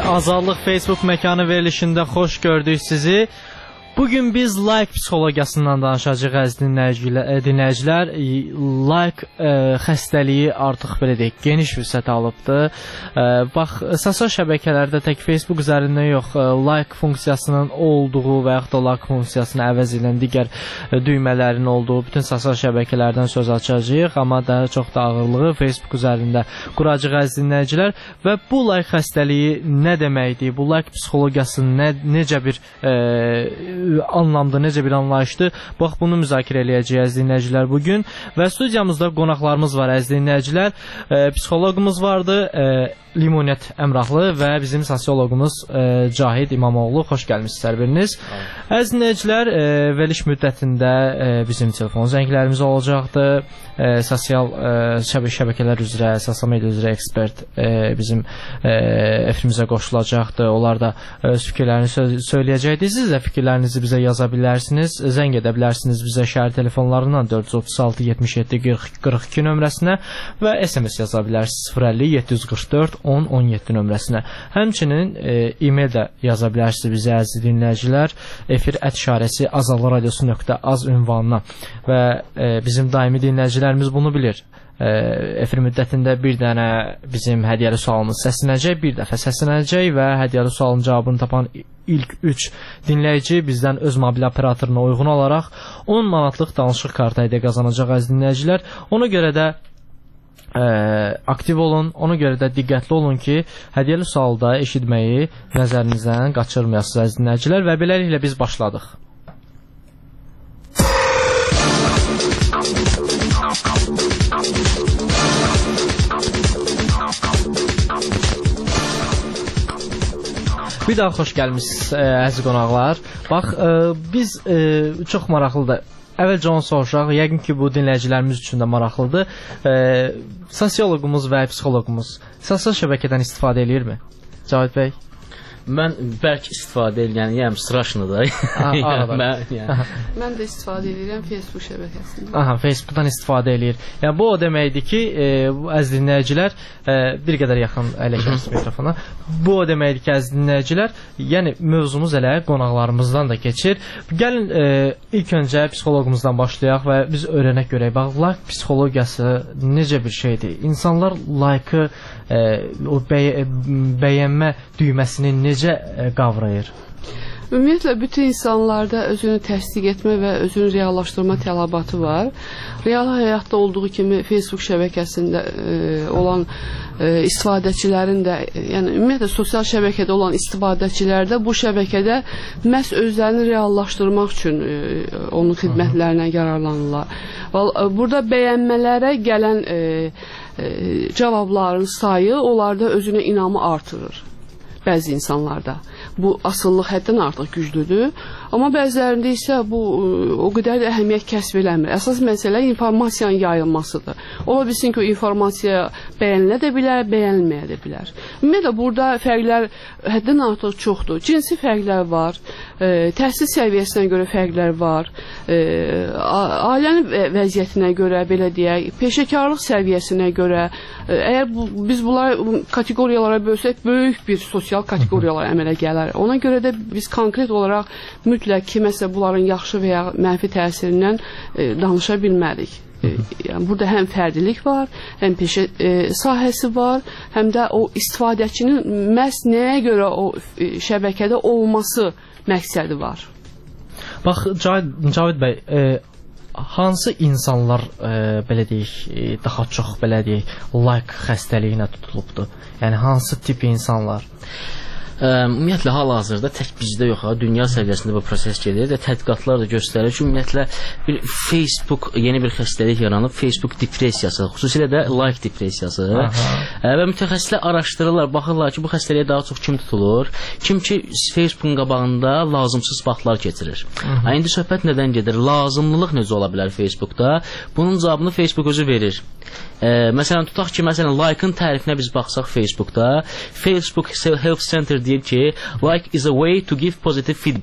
Azadlıq Facebook məkanı verilişində xoş gördük sizi. Bugün biz like psixologiyasından danışacağıq əziz dinləyicilər. Like xəstəliyi artıq belə deyək, geniş vüsət alıbdır. Bax, sosial şəbəkələrdə tək Facebook üzərində yox, like funksiyasının olduğu və yaxud da like funksiyasını əvəz edən digər düymələrin olduğu bütün sosial şəbəkələrdən söz açacağıq. Amma daha çox da ağırlığı Facebook üzərində quracağıq əziz dinləyicilər. Və bu like xəstəliyi nə deməkdir? Bu like psixologiyası necə bir anlamda, necə bir anlayışdır? Bax, bunu müzakirə eləyəcəyik əziz dinləyicilər bugün. Və studiyamızda qonaqlarımız var əziz dinləyicilər. Psixoloqumuz vardı, Limonət Əmrahlı və bizim sosioloqumuz Cahid İmamoğlu. Xoş gəlmişsiniz hər biriniz. Əziz dinləyicilər, veriliş müddətində bizim telefon zənglərimiz olacaqdır. Sosial şəbəkələr üzrə, sosial media üzrə ekspert bizim efrimizə qoşulacaqdır. Onlar da öz fikirlərini söyləyəcəkdir. Siz də fikirlərinizi bizə yaza bilərsiniz. Zəng edə bilərsiniz bizə şəhər telefonlarından 436 77 40 42 nömrəsinə və SMS yaza bilərsiniz 050 744 10 17 nömrəsinə. Həmçinin e-mail də yaza bilərsiniz bizə əziz dinləyicilər. Efir @radiosu.az ünvanına və bizim daimi dinləyicilərimiz bunu bilir. Efir müddətində bir dənə bizim hədiyyəli sualımız səslənəcək, bir dəfə səslənəcək və hədiyyəli sualın cavabını tapan ilk 3 dinləyici bizdən öz mobil operatoruna uyğun olaraq 10 manatlıq danışıq kartı hədiyyə qazanacaq əziz dinləyicilər. Ona görə də aktiv olun, ona görə də diqqətli olun ki, hədiyyəli sualda eşitməyi nəzərinizdən qaçırmayasınız əziz dinləyicilər və beləliklə biz başladıq. Bir daha xoş gəlmişsiniz əziz qonaqlar. Bax, biz çox maraqlıdır. Əvvəlcə onu soruşaq, yəqin ki, bu dinləyicilərimiz üçün də maraqlıdır. Sosioloqumuz və psixoloqumuz sosial şəbəkədən istifadə edirmi? Cavit bəy? Mən bəlkə istifadə edirəm, yəni straşlıdır. Mən də istifadə edirəm Facebook şəbəkəsində. Aha, Facebookdan istifadə edir. Yəni bu o deməkdir ki, əziz dinləyicilər, bir qədər yaxın əyləşərsiniz mikrofona. Bu o deməkdir ki, əziz dinləyicilər, yəni mövzumuz elə qonaqlarımızdan da keçir. Gəlin ilk öncə psixoloqumuzdan başlayaq və biz öyrənək görək. Bax, like psixologiyası necə bir şeydir? İnsanlar like-ı, o bəyənmə düyməsini necə qavrayır? Ümumiyyətlə, bütün insanlarda özünü təsdiq etmə və özünü reallaşdırma tələbatı var. Real həyatda olduğu kimi Facebook şəbəkəsində olan istifadəçilərin də, yəni ümumiyyətlə sosial şəbəkədə olan istifadəçilər də bu şəbəkədə məhz özlərini reallaşdırmaq üçün onun xidmətlərindən yararlanırlar. Burada bəyənmələrə gələn cavabların sayı onlarda özünə inamı artırır. Bəzi insanlarda bu asıllıq həddən artıq güclüdür, amma bəzilərində isə bu o qədər də əhəmiyyət kəsb eləmir. Əsas məsələ informasiyanın yayılmasıdır. Ola bilsin ki, o informasiya bəyənilə də bilər, bəyənilməyə də bilər. Ümumiyyətlə, burada fərqlər həddən artıq çoxdur. Cinsi fərqlər var, təhsil səviyyəsinə görə fərqlər var, ailənin vəziyyətinə görə, belə deyək, peşəkarlıq səviyyəsinə görə. Əgər biz bunları kateqoriyalara bölsək, böyük bir sosial kateqoriyalar əmələ gələr. Ona görə də biz konkret olaraq mütləq kiməsə bunların yaxşı və ya mənfi təsirindən danışa bilmərik. Yəni, burada həm fərdilik var, həm peşə sahəsi var, həm də o istifadəçinin məhz nəyə görə o şəbəkədə olması məqsədi var. Bax, Cavid bəy, hansı insanlar belə deyək, daha çox belə deyək, like xəstəliyinə tutulubdur? Yəni, hansı tip insanlar? Ümumiyyətlə, hal-hazırda tək bizdə yox, dünya səviyyəsində bu proses gedir və tədqiqatlar da göstərir ki, ümumiyyətlə bir Facebook yeni bir xəstəlik yaranıb, Facebook depressiyası, xüsusilə də like depressiyası və mütəxəssislər araşdırırlar, baxırlar ki, bu xəstəliyə daha çox kim tutulur, kim ki Facebookun qabağında lazımsız vaxtlar keçirir. İndi söhbət nədən gedir? Lazımlılıq necə ola bilər Facebookda? Bunun cavabını Facebook özü verir. Məsələn, tutaq ki, like-ın tərifinə biz baxsaq Facebookda, Facebook Health Center deyir ki, like is a way to give positive